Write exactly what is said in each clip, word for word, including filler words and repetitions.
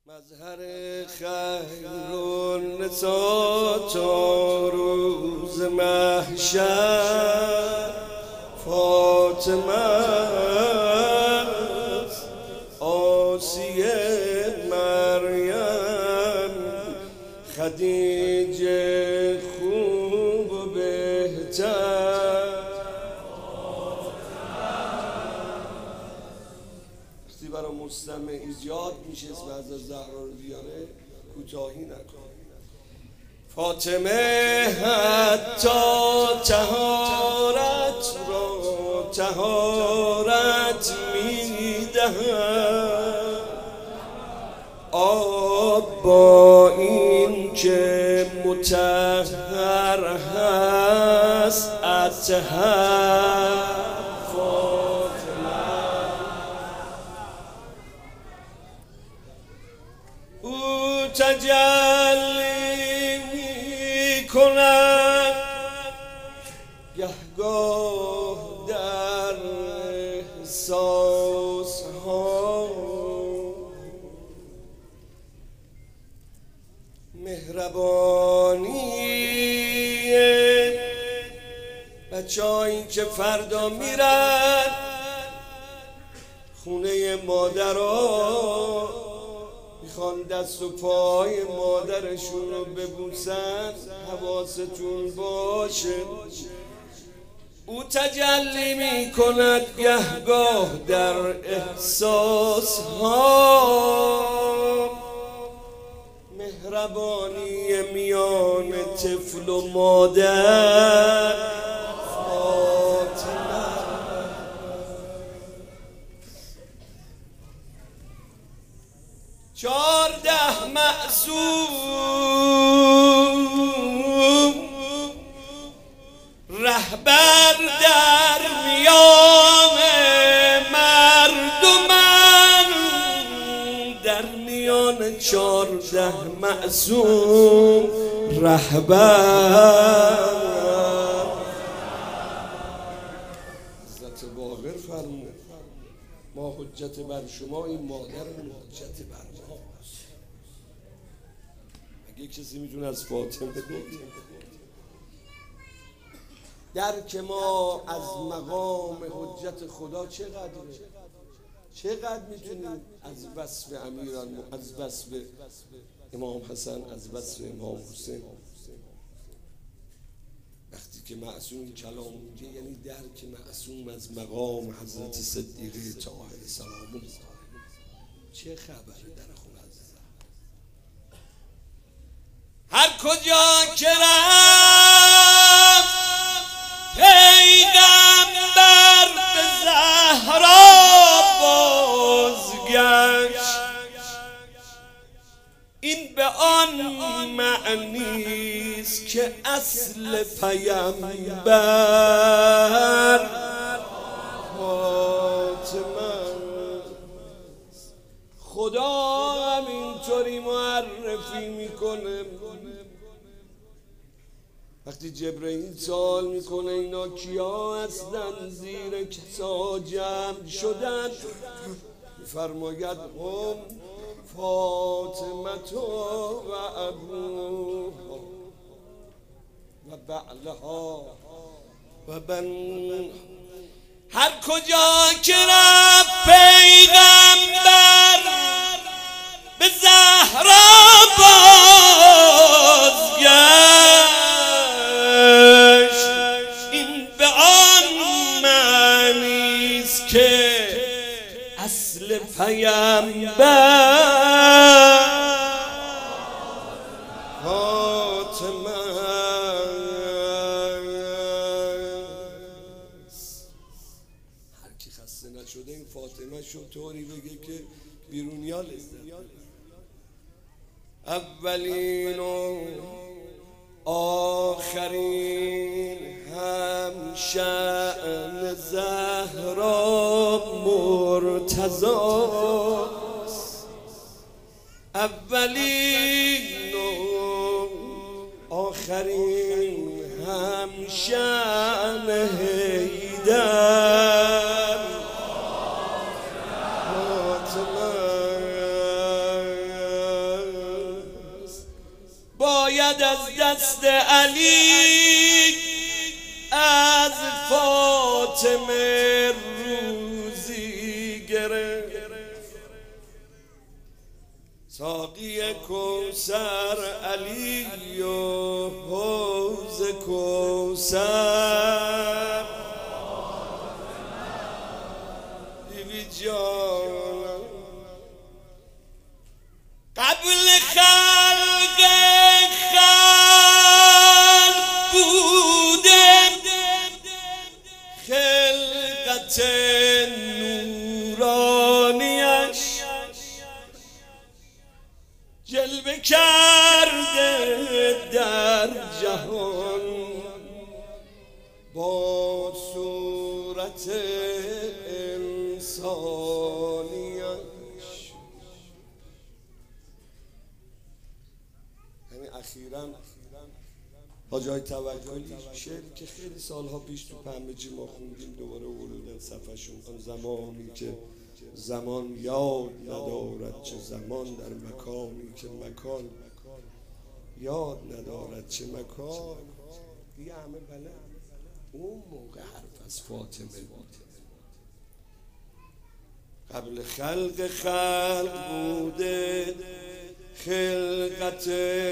مظهر خیر النساء تا روز محشر فاطمه است، آسیه مریم خدیجه خوب و بهتر. وقتی برای مستمع ایجاد میشه اسم حضرت زهرا رو بیاره کوتاهی نکن. فاطمه حتی طهارت را طهارت میدهد، آب با این که مطهر هست اطهر. او تجلی می کند گهگاه در احساس ها، مهربانی بچه هایی که فردا میرن خونه مادرها میخوان دست و پای مادرشون رو ببوسن، حواستون باشه. او تجلی میکند گهگاه در احساس ها، مهربانی میان طفل و مادر. چارده معصوم رهبر در میان مردمن، در میان چارده معصوم رهبر. حضرت باقر فرمود ما حجت بر شما، این مادر حجت بر ما. اگه کسی میتونه از فاطمه بگه درک ما از مقام حجت خدا چقدره، چقدر میتونیم از وصف امیران، از وصف امام حسن، از وصف امام حسین. وقتی که معصوم کلام میگه یعنی درک معصوم از مقام حضرت صدیقه طاهره سلام الله. چه خبره در خونه عزیزم؟ هر کجا که رفت پیغمبر به زهرا بازگشت، این به آن معنیست که اصل پیامبر فاطمه. خدا همینطوری معرفی میکنه. وقتی جبرئیل سوال میکنه اینا کیا هستن زیر کسا جمع شدن، فرماید هم فاطمه و ابوها و بعلها و بن. هر کجا که رفت پیغمبر به زهرا بازگشت، این به آن معنیست که اصل پیامبر فاطمه. هر کی خسته نشده این فاطمه شو طوری بگه که بیرونیا لذت. اولین و آخرین هم شأن زهرا مرتضاست، اولین و آخرین هم شأن حیدر فاطمه. باید از دست علی از فاطمه روزی گرفت. ساقی کوثر علی و حوض کوثر بیبی جان قبل خلق خلق بوده خلقت نورانیش جلوه کرده در جهان با صورت انسانیش. همین اخیراً حاج آقای توکلی شعری که خیلی سالها پیش تو پنبه‌جی ما خوندیم دوباره آوردن صفحه‌شون، آن زمانی که زمان یاد ندارد چه زمان در مکانی که مکان یاد ندارد چه مکان. دیگه همه بله اون موقع حرف از فاطمه بود. قبل خلق خلق بوده خلقت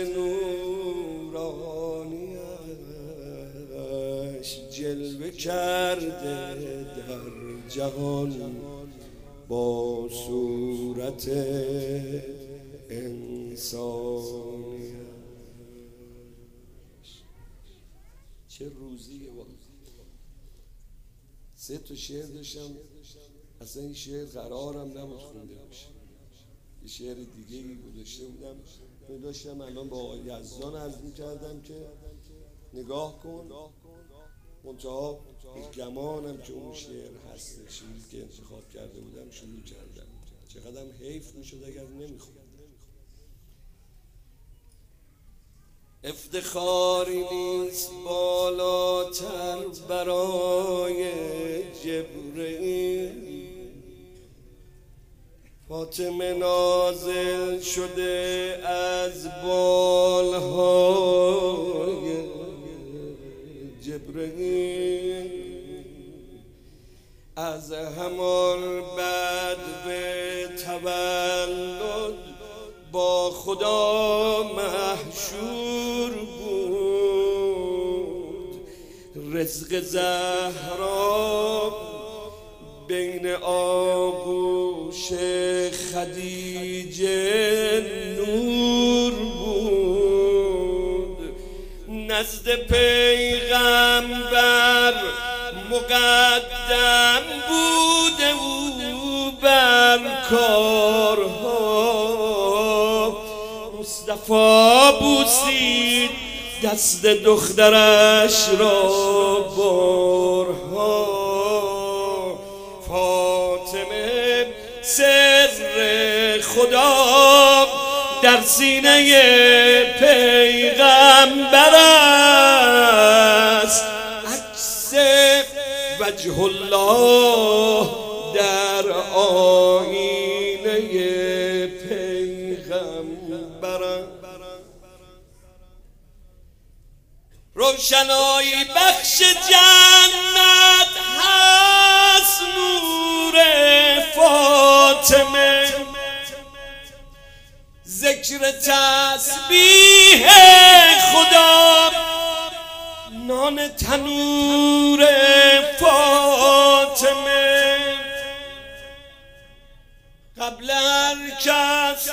نورانیش جلوه کرده در جهان با صورت انسانیش. چه روزیه واقعا. سه تا شعر داشتم، اصلا این شعر قرارم نبود خونده بشه، یه شعر دیگه ای گذاشته بودم داشتم الان با آقای یزدان عرض می‌کردم که نگاه کن منتها گمانم که اون شعر هست، شعری که انتخاب کرده بودم شروع کردم. چقدرم حیف میشد اگر نمیخوند. افتخاری نیست بالاتر برای جبرئیل، فاطمه نازل شده از بالهای جبرئیل، از همان بعد به تولد با خدا محشور بود. رزق زهرا بین آغوش خدیجه نور بود. نزد پیغمبر مقدم بوده او بر کارها. مصطفی بوسید دست دخترش را بارها. فاطمه سر خدا در سینه پیغمبر است، عکس وجه الله در آینه پیغمبر است. روشنایی بخش جنت هست نور فاطمه، ذکر تسبیح خدا نان تنور فاطمه. قبل هر کس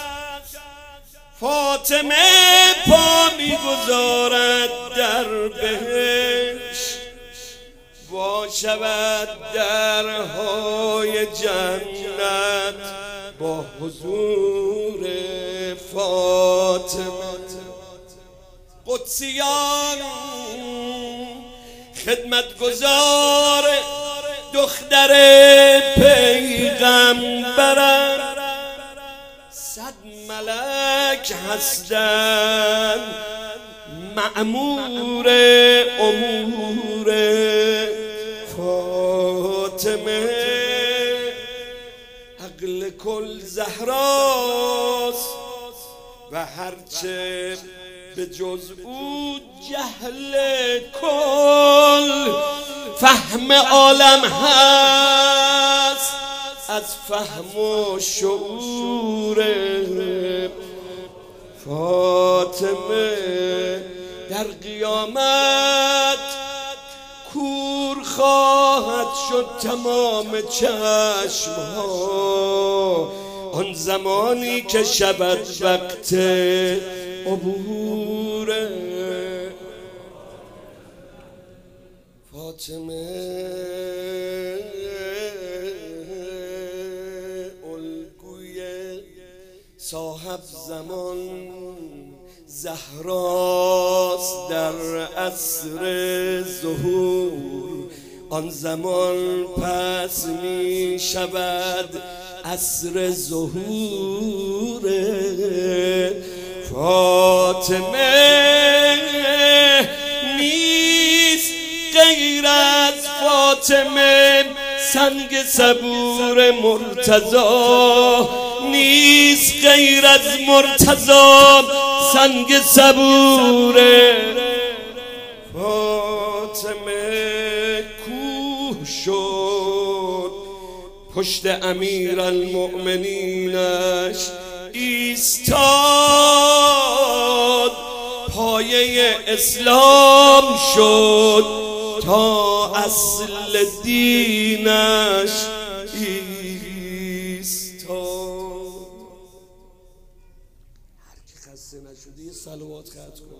فاطمه پا میگذارد در بهشت، وا شود درهای جنت با حضور فاطمه. قدسیان خدمتگزار دختر پیغمبرم، صد ملک هستند مأمور امور فاطمه. عقل کل زهراست و هرچه به جز او جهل کل فهم عالم هست از فهم و شعور فاطمه در قیامت کور خواهد شد تمام چشم ها آن زمانی که شود وقت عبور فاطمه الگوی صاحب زمان زهراست در عصر ظهور آن زمان پس می شود عصر ظهور فاطمه نیست غیر از فاطمه سنگ صبور مرتضی نیست غیر از مرتضی سنگ صبور فاطمه کوه شد پشت امیر المؤمنینش ایستاد پایه اسلام شد تا اصل دینش ایستاد هر کی خسته نشده یه صلوات خط کن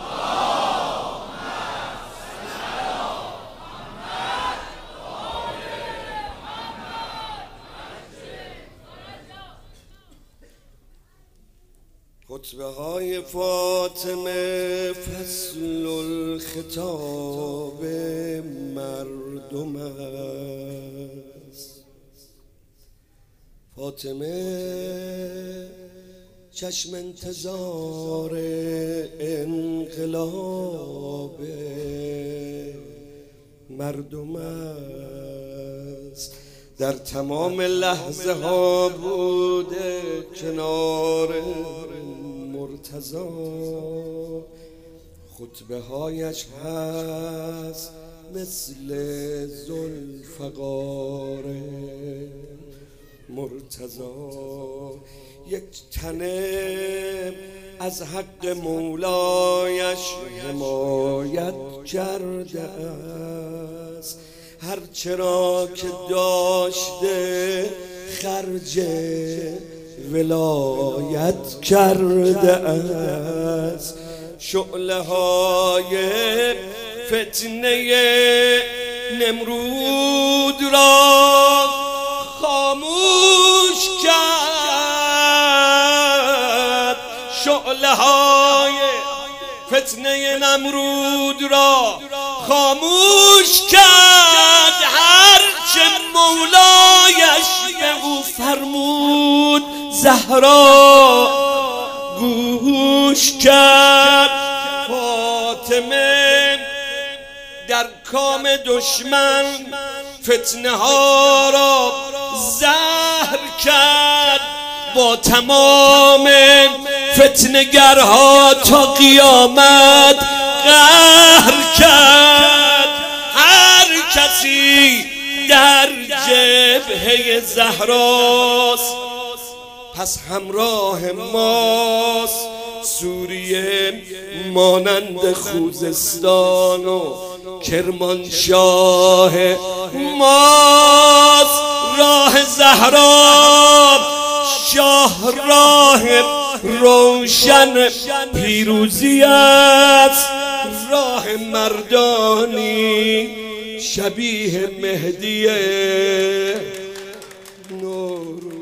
خطبه های فاطمه فصل الخطاب مردم است فاطمه چشم انتظار انقلاب مردم است در تمام لحظه ها بوده کنار مرتضی خطبه هایش هست مثل ذوالفقار مرتضی یک تنه از حق مولایش حمایت کرده است هرچرا که داشته خرج ولایت کرده است شعله های فتنه نمرود را خاموش کرد شعله های فتنه نمرود را خاموش کرد هرچه مولایش به او فرمود زهرا گوش کرد فاطمه در کام دشمن فتنه ها را زهر کرد با تمام فتنه‌گرها تا قیامت قهر کرد هر کسی در جبهه زهراست پس همراه ماست سوریه مانند خوزستان و کرمانشاه ماست راه زهرا شاه راه روشن پیروزی است راه مردانی شبیه مهدی نور